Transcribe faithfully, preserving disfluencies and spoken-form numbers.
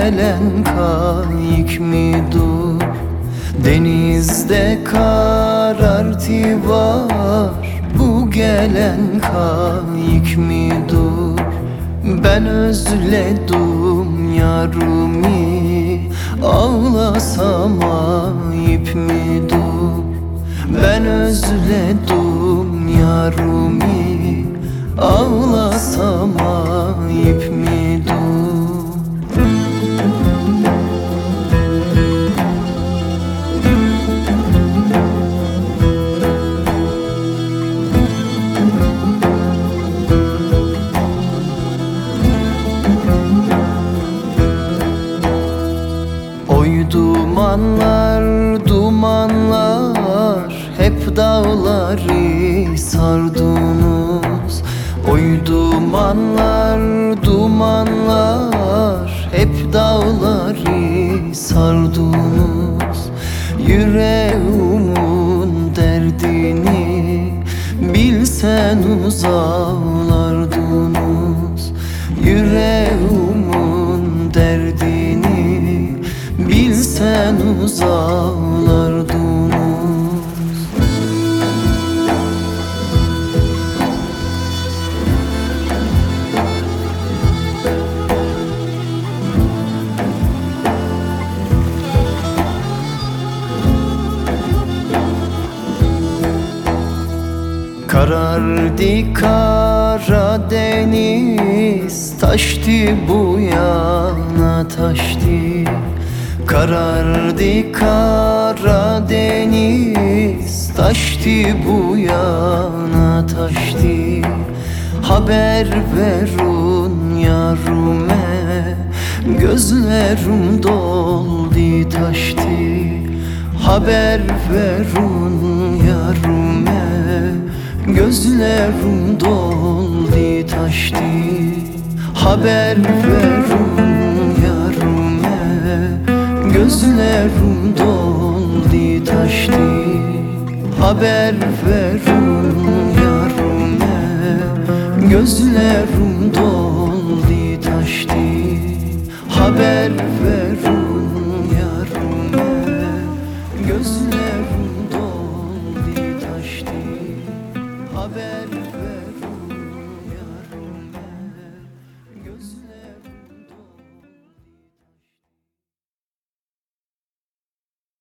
gelen kayık midur? Denizde karartı var, bu gelen kayık midur? Ben özledim yarımı, ağlasam ayıp midur? Ben özledim yarımı, ağlasam ayıp midur? Oy dumanlar, dumanlar, hep dağları sardınız. Oy dumanlar, dumanlar, hep dağları sardınız. Yüreğimin derdini bilseniz ağlardınız. Yüreğimin derdini bilseniz ağlardınız. Karardı Karadeniz, taştı bu yana taştı. Karardı Karadeniz, taştı bu yana taştı. Haber verin yarime, gözlerim doldu taştı. Haber verin yarime, gözlerim doldu taştı. Haber verin yarime, gözlerim doldu taştı. Haber verin yarime, gözlerim doldu taştı. Haber verin